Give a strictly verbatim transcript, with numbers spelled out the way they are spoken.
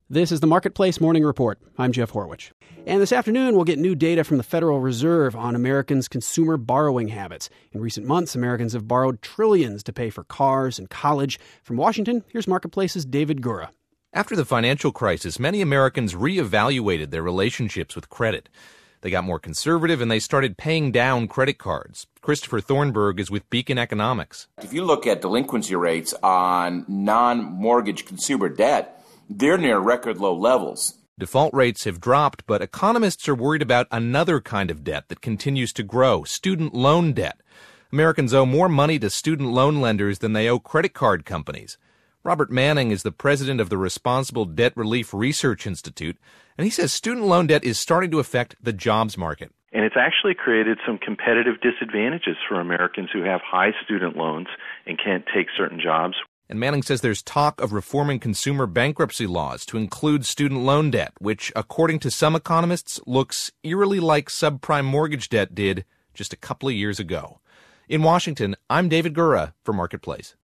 This is the Marketplace Morning Report. I'm Jeff Horwich. And this afternoon, we'll get new data from the Federal Reserve on Americans' consumer borrowing habits. In recent months, Americans have borrowed trillions to pay for cars and college. From Washington, here's Marketplace's David Gura. After the financial crisis, many Americans reevaluated their relationships with credit. They got more conservative and they started paying down credit cards. Christopher Thornburg is with Beacon Economics. If you look at delinquency rates on non-mortgage consumer debt, they're near record low levels. Default rates have dropped, but economists are worried about another kind of debt that continues to grow, student loan debt. Americans owe more money to student loan lenders than they owe credit card companies. Robert Manning is the president of the Responsible Debt Relief Research Institute, and he says student loan debt is starting to affect the jobs market. And it's actually created some competitive disadvantages for Americans who have high student loans and can't take certain jobs. And Manning says there's talk of reforming consumer bankruptcy laws to include student loan debt, which, according to some economists, looks eerily like subprime mortgage debt did just a couple of years ago. In Washington, I'm David Gura for Marketplace.